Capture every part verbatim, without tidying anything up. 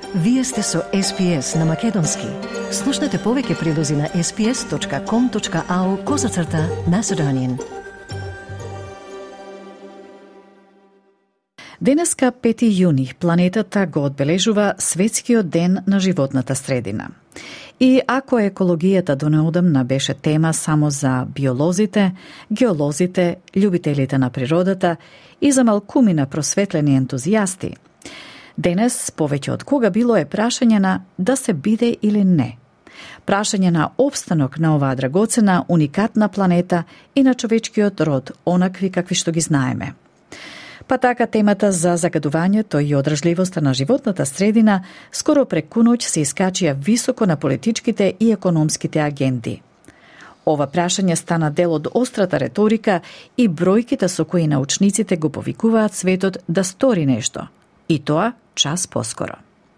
Вие сте со Ес Би Ес на Македонски. Слушнете повеќе прилози на ес би ес точка ком точка ау козацрта Macedonian. Денеска, пети јуни, планетата го одбележува Светскиот ден на животната средина. И ако екологијата до неодамна беше тема само за биолозите, геолозите, љубителите на природата и за малкумина просветлени ентузијасти, денес повеќе од кога било е прашање на да се биде или не. Прашање на опстанок на оваа драгоцена, уникатна планета и на човечкиот род, онакви какви што ги знаеме. Па така темата за загадувањето и одржливоста на животната средина скоро преку ноќ се искачија високо на политичките и економските агенди. Ова прашање стана дел од острата реторика и бројките со кои научниците го повикуваат светот да стори нешто. И тоа час поскоро.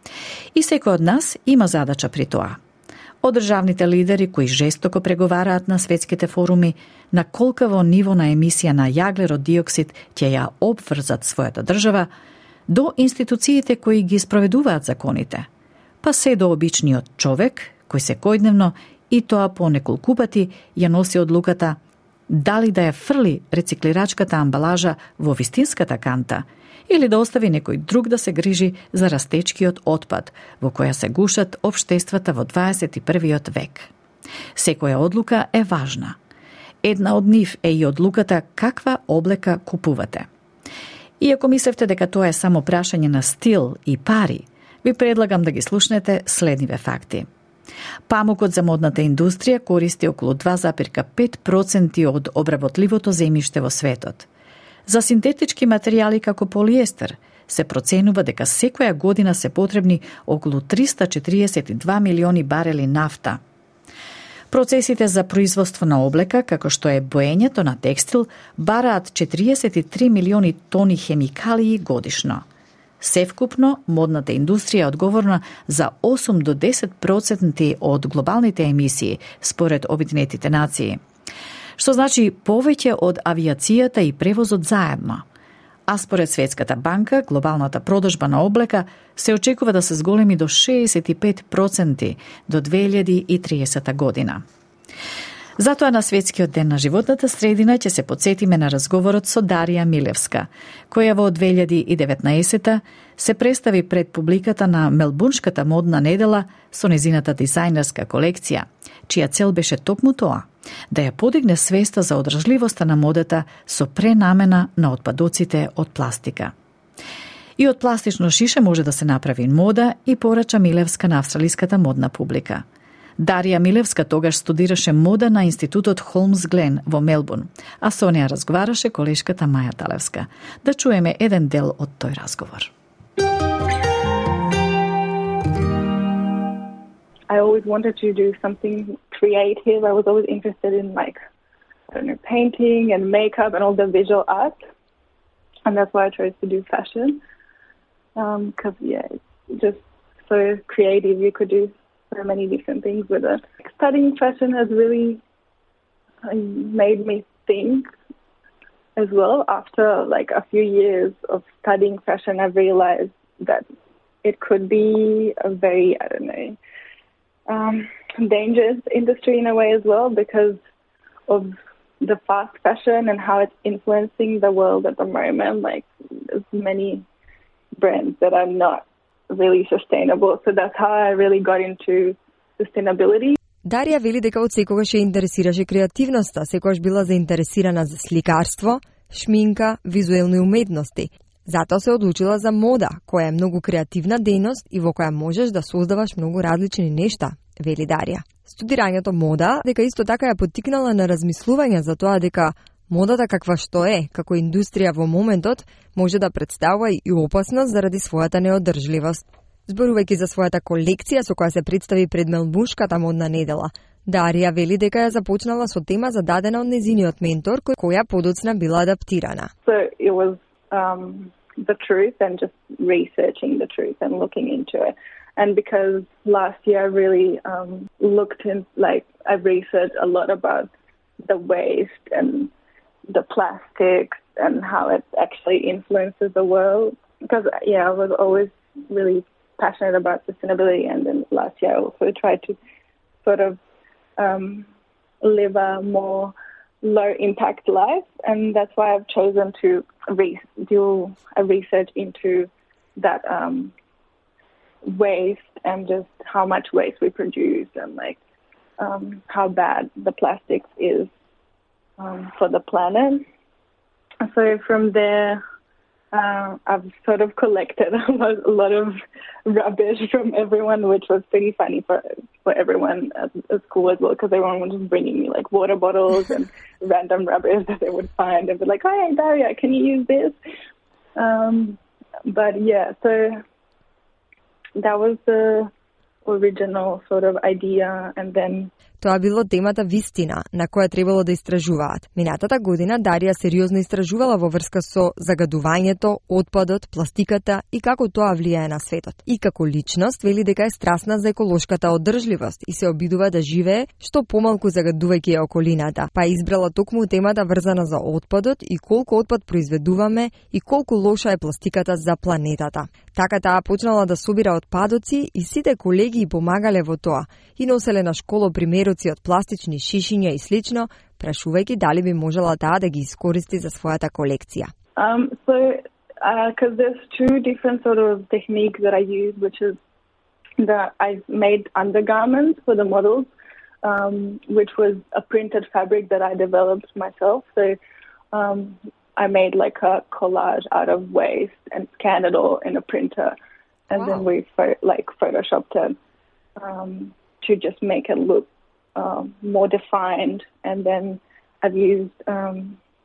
И секој од нас има задача при тоа. Од државните лидери кои жестоко преговараат на светските форуми на колкаво ниво на емисија на јаглерод диоксид ќе ја обврзат својата држава, до институциите кои ги спроведуваат законите, па се до обичниот човек кој секојдневно и тоа по неколку пати ја носи одлуката дали да ја фрли рециклирачката амбалажа во вистинската канта или да остави некој друг да се грижи за растечкиот отпад, во која се гушат општествата во дваесет и првиот век. Секоја одлука е важна. Една од нив е и одлуката каква облека купувате. Иако мислевте дека тоа е само прашање на стил и пари, ви предлагам да ги слушнете следниве факти. Памукот за модната индустрија користи околу два зарез пет проценти од обработливото земјиште во светот. За синтетички материјали како полиестер се проценува дека секоја година се потребни околу триста четириесет и два милиони барели нафта. Процесите за производство на облека, како што е боењето на текстил, бараат четириесет и три милиони тони хемикалии годишно. Севкупно, модната индустрија е одговорна за осум до десет проценти од глобалните емисии, според Обединетите нации. Што значи повеќе од авиацијата и превозот заедно. А според Светската банка, глобалната продажба на облека се очекува да се зголеми до шеесет и пет проценти до две илјади и триесета година. Затоа на Светскиот ден на животната средина ќе се потсетиме на разговорот со Дарија Милевска, која во две илјади и деветнаесета се представи пред публиката на Мелбурнската модна недела со незината дизајнерска колекција, чија цел беше токму тоа, да ја подигне свеста за одржливоста на модата со пренамена на отпадоците од пластика. И од пластично шише може да се направи мода и порача Милевска на австралиската модна публика. Дарија Милевска тогаш студираше мода на институтот Холмс Глен во Мелбурн, а со неа разговараше колешката Маја Талевска. Да чуеме еден дел од тој разговор. I always wanted to do something creative. I was always interested in like, I don't know, painting and makeup and all the visual art. And that's why I chose to do fashion. Because, um, yeah, it's just so creative. You could do so many different things with it. Studying fashion has really made me think as well. After like a few years of studying fashion, I've realized that it could be a very, I don't know, um, dangerous industry in a way as well because of the fast fashion and how it's influencing the world at the moment. Like there's many brands that are not really sustainable. So that's how I really got into sustainability. Дарија вели дека од секогаш ја интересираше креативноста, секогаш била заинтересирана за сликарство, шминка, визуелни уметности. Затоа се одлучила за мода, која е многу креативна дејност и во која можеш да создаваш многу различни нешта, вели Дарија. Студирањето мода дека исто така ја поттикнала на размислување за тоа дека модата каква што е, како индустрија во моментот, може да представува и опасност заради својата неодржливост. Зборувајќи за својата колекција со која се представи пред Мелбурнската модна недела, Дарија вели дека ја започнала со тема зададена од незиниот ментор, која подоцна била адаптирана. So it was um, the truth and just researching the truth and looking into it. And because last year I really um, looked in, like I researched a lot about the waste and the plastics and how it actually influences the world. Because, yeah, I was always really passionate about sustainability, and then last year I also tried to sort of um, live a more low-impact life, and that's why I've chosen to re- do a research into that um, waste and just how much waste we produce and like um, how bad the plastics is um, for the planet. So from there, uh, I've sort of collected a lot, a lot of rubbish from everyone, which was pretty funny for for everyone at, at school as well, because everyone was just bringing me like water bottles and random rubbish that they would find and be like, "Oh, hey, Daria, can you use this?" Um, but yeah, so that was the original sort of idea, and then Тоа било темата вистина, на која требало да истражуваат. Минатата година Дарија сериозно истражувала во врска со загадувањето, отпадот, пластиката и како тоа влијае на светот. И како личност вели дека е страстна за еколошката одржливост и се обидува да живее што помалку загадувајќи ја околината, па избрала токму темата врзана за отпадот и колку отпад произведуваме и колку лоша е пластиката за планетата. Така таа почнала да собира отпадоци и сите колеги помагале во тоа и носеле на школо примероци од пластични шишиња и слично, прашувајќи дали би можела таа да ги искористи за својата колекција. Um, so, because uh, there's two different sort of techniques that I use, which is that I've made undergarments for the models, um, which was a printed fabric that I developed myself. So um, I made like a collage out of waste and scanned it all in a printer, and wow. then we pho- like photoshopped it um, to just make it look um, more defined. And then I've used um,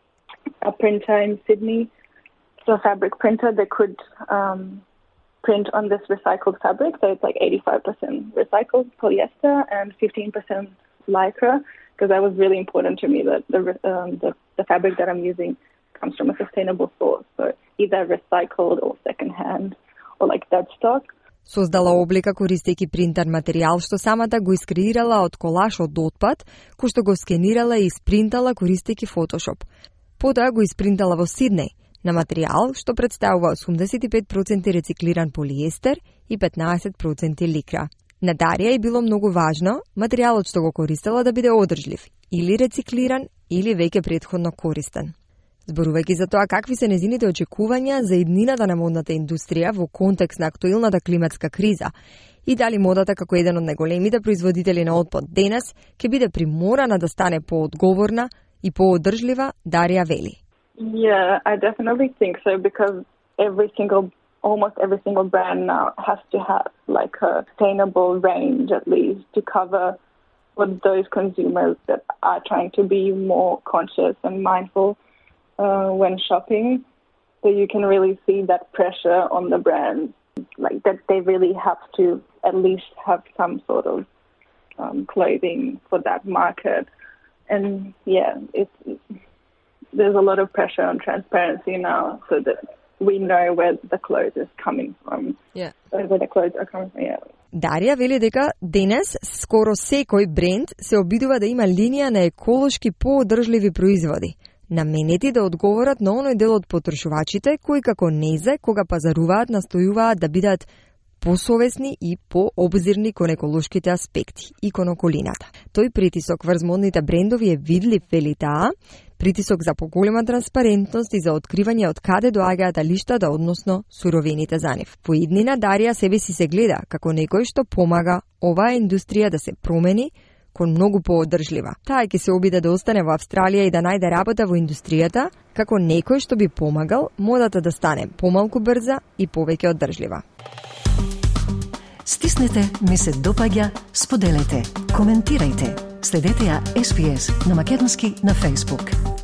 a printer in Sydney, so a fabric printer that could um, print on this recycled fabric. So it's like eighty-five percent recycled polyester and fifteen percent lycra, because that was really important to me that the, um, the the fabric that I'm using comes from a sustainable source, so either recycled or secondhand or like dead stock. Создала облика користејќи принтер материјал што самата го искреирала од колаж од отпад, кој што го скенирала и испринтала користејќи Photoshop. Потоа го испринтала во Сиднеј на материјал што представува осумдесет и пет проценти рециклиран полиестер и петнаесет проценти ликра. На Дарија е било многу важно материјалот што го користела да биде одржлив, или рециклиран, или веќе претходно користен. Зборувајќи за тоа какви се незините очекувања за иднината на модната индустрија во контекст на актуелната климатска криза и дали модата како еден од најголемите производители на отпад денес ќе биде приморана да стане поодговорна и поодржлива, Дарија вели. Yeah, I definitely think so, because every single, almost every single brand now has to have like a sustainable range at least to cover for those consumers that are trying to be more conscious and mindful Uh, when shopping. So you can really see that pressure on the brands, like that they really have to at least have some sort of um, clothing for that market. And yeah, it's, there's a lot of pressure on transparency now, so that we know where the clothes is coming from. Yeah. Where the clothes are coming from, yeah. Дарија вели дека денес скоро секој бренд се обидува да има линија на еколошки поодржливи производи, наменети да одговорат на оној дел од потрошувачите кои како незе, кога пазаруваат, настојуваат да бидат посовесни и пообзирни кон еколошките аспекти и кон околината. Тој притисок врз модните брендови е видлив, вели таа, притисок за поголема транспарентност и за откривање од каде доаѓаат алиштата, односно суровините за нив. Во иднина Дарија себе си се гледа како некој што помага оваа индустрија да се промени кон многу поодржлива. Таа ќе се обиде да остане во Австралија и да најде работа во индустријата, како некој што би помагал модата да стане помалку брза и повеќе одржлива. Стиснете, ми се допаѓа, споделете, коментирајте. Следете ја Ес Би Ес на македонски на Facebook.